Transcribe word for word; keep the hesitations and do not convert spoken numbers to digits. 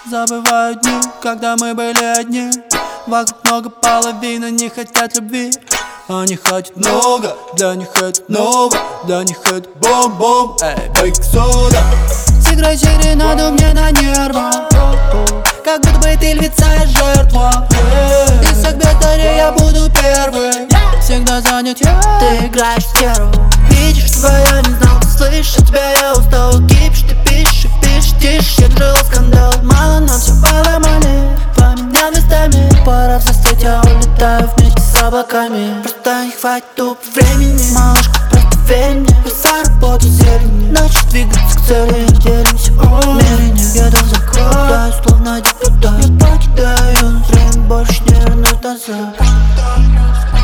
Забывают дни, когда мы были одни. Вокруг много половины не хотят любви. Они хотят много, для них это ново, для них это бом-бом. Эй, бейк сода. Сыграй серенаду мне на нервах, как будто бы ты львица и жертва. Из всех батарей я буду первый, всегда занят я. Ты играешь в стерву. Видишь, что я не знал, слышишь, тебя я устал. Гибишь, ты пишешь и пишешь тише. Я жил скандал, мало, но все поломали. Поменял местами, пора взлететь, я улетаю вместе с облаками. Просто не хватит тупо времени, малышка, просто верь мне. Я за работу зелени, начал двигаться к цели. Делимся умереннее, я дал закрою, словно депутат. Я покидаю, время больше не вернуть назад.